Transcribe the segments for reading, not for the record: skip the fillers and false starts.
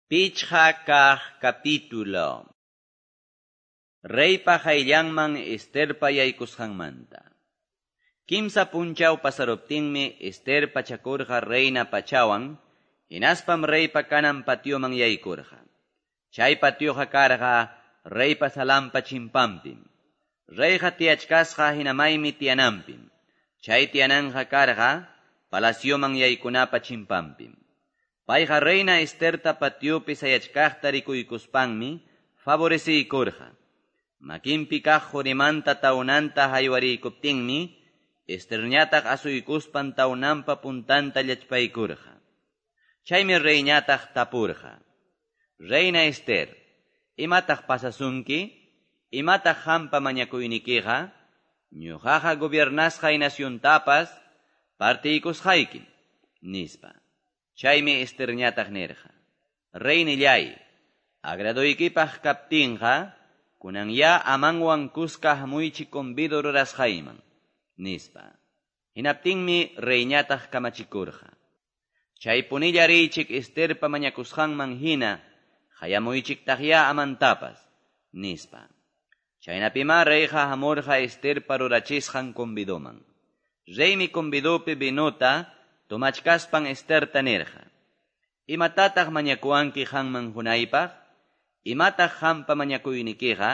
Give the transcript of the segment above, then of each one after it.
Pichqa kaq capítulo. Reypa hayllanman Esterpa yaykusqanmanta. Kimsa punchaw pasaruptinmi Ester pachakurqa reina pachawan, hinaspam reypa kanan patioman yaykurqa. Chay patioqa karqa reypa salampa chimpampim. Reyqa tiyachkasqa hinamaymi tiyananpim. Chay tiyananqa karqa palacioman yaykunapa chimpampim. Payqa reina Esterta patiopi sayachkaqta rikuykuspanmi favorecikurqa. Makinpi kaq hurimanta taunanta haywarikuptinmi Esterñataq asuykuspan taunanpa puntanta llachpaykurqa. Chaymi reyñataq tapurqa: Reina Ester, imataq pasasunki? Imataq hampa mañakuynikiqa? Ñuqaqa gobiernasqay naciontapas partiykusqaykim, nispa. Chaymi Esterñataq nirqa: Reynillay, agradoykipaq kaptinqa, kunan ya amanwan kuska hamuychi convido rurasqayman, nispa. Hinaptinmi reyñataq kamachikurqa: Chay punilla riychik Esterpa mañakusqanman hina, hayamuychiktaqya amantapas, nispa. Chaynapima reyqa hamurqa Esterpa rurachisqan convidoman. Reymi convidopi binuta tomachkaspan Esterta nirqa: Imatataq mañakuanki hanman hunaypaq? Imataq hampa mañakuynikiqa?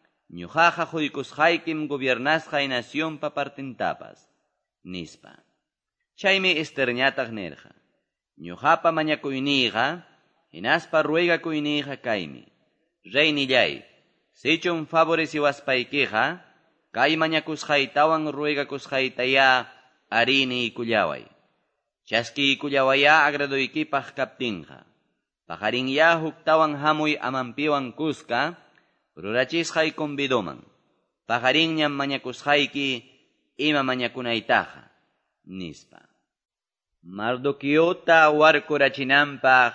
Ñuqaqa quykusqaykim gobiernasqay nacionpa partintapas, nispa. Chaymi Esterñataq nirqa: Ñuqapa mañakuyniyqa, hinaspa ruegakuyniqa kaymi: Reynillay, sichun favoreciwaspaykiqa, kay mañakusqaytawan ruegakusqaytaya arini kullaway. Chaski kullawaya agradoykipaq kaptinqa, pajarinya huktawan hamuy amampiwan kuska, rurachisqay convidoman. Pajarinñam mañakusqayki ima mañakunaytaqa, nispa. Mardoquiota warkurachinanpaq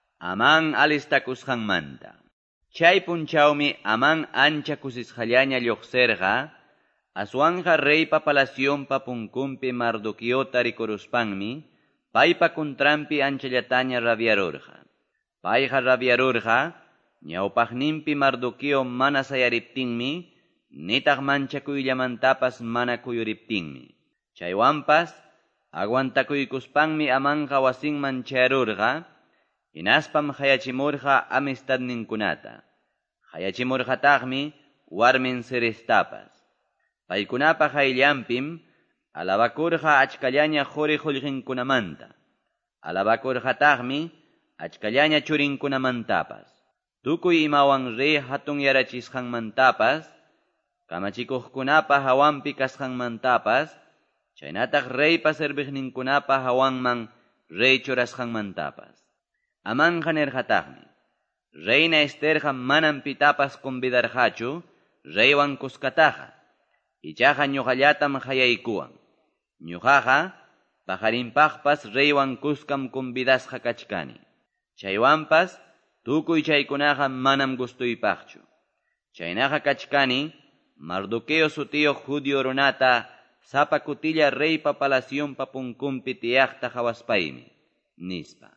Aman alistakusqanmanta. Chay punchawmi Aman ancha kusisqallaña lluqsirqa, aswanqa reypa palacionpa punkunpi Mardoquiota rikuruspanmi, paypa contrampi anchallataña rabiarurqa. Payqa rabiarurqa, ñawpaqninpi Mardoqueo mana sayariptinmi, nitaq manchakuyllamantapas mana kuyuriptinmi. Chaywanpas, aguantakuykuspanmi Amanqa wasinman chayarurqa, hinaspam hayachimurqa amistadninkunata. Hayachimurqataqmi warmin Serestapas. Paykunapa hayllanpim, alabakurqa achkallaña quri qullqinkunamanta. Alabakurqataqmi achkallaña churinkunamantapas. Tukuy imawan rey hatun yarachisqanmantapas, kamachikuqkunapa hawanpi kasqanmantapas, chaynataq reypa serviqninkunapa hawanman rey churasqanmantapas. Amanqa nirqataqmi: Reina Esterqa manam pitapas convidarqachu reywan kuskataqa. Ichaqa ñuqallatam hayaykuwan. Ñuqaqa pajarinpaqpas reywan kuskam convidasqa kachkani. Chaywanpas tukuy chaykunaqa manam gustuypaqchu. Chaynaqa kachkani Mardoqueo sutiyuq judío runata sapa kutilla reypa palacionpa punkunpi tiyaqta hawaspaymi, nispa.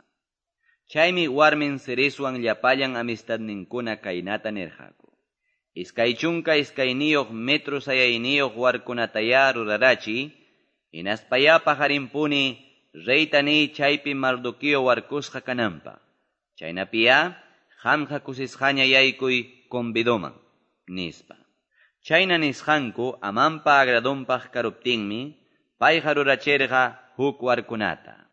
Chaymi warmin Cereswan llapallan amistadninkuna kaynata nirqaku: Iskay chunka iskayniyuq metro sayayniyuq warkunataya rurarachi, hinaspaya pajarinpuni reytani chaypi Mardoqueo warkusqa kananpaq. Chaynapiya qamqa kusisqaña yaykuy convidoman, nispa. Chayna nisqanku Amanpa agradonpaq karuptinmi, payqa rurachirqa huk warkunata.